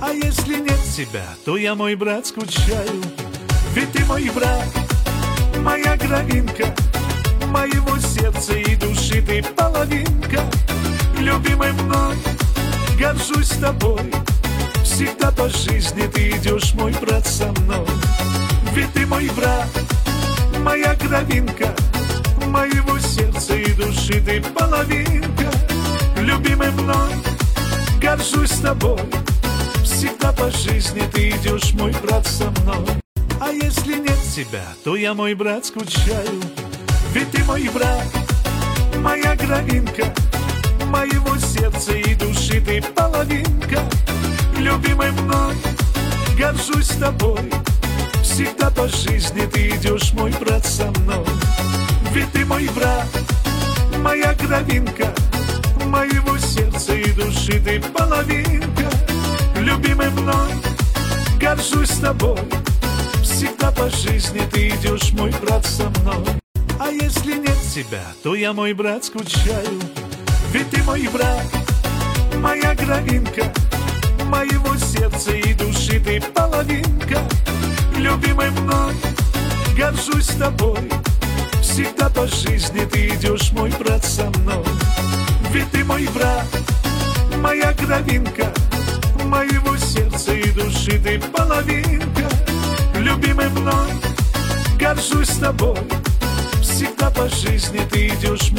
А если нет тебя, то я, мой брат, скучаю. Ведь ты мой брат, моя кровинка, моего сердца и души ты половинка. Любимый мной, горжусь тобой, всегда по жизни ты идешь, мой брат, со мной. Ведь ты мой брат, моя кровинка, моего сердца и души ты половинка. Любимый мной, горжусь тобой, всегда по жизни ты идешь, мой брат, со мной. А если нет тебя, то я, мой брат, скучаю. Ведь ты мой брат, моя кровинка, моего сердца и души ты половинка. Любимый мной, горжусь тобой, всегда по жизни ты идешь, мой брат, со мной. Ведь ты мой брат, моя кровинка, моего сердца и души ты половинка. Любимый мной, горжусь тобой, всегда по жизни ты идешь, мой брат, со мной. А если нет тебя, то я, мой брат, скучаю. Ведь ты мой брат, моя кровинка, моего сердца и души ты половинка. Любимый мной, горжусь тобой, всегда по жизни ты идешь, мой брат, со мной. Ведь ты мой брат, моя кровинка, моего сердца и души ты половинка. Любимый мной, горжусь тобой, всегда по жизни ты идешь,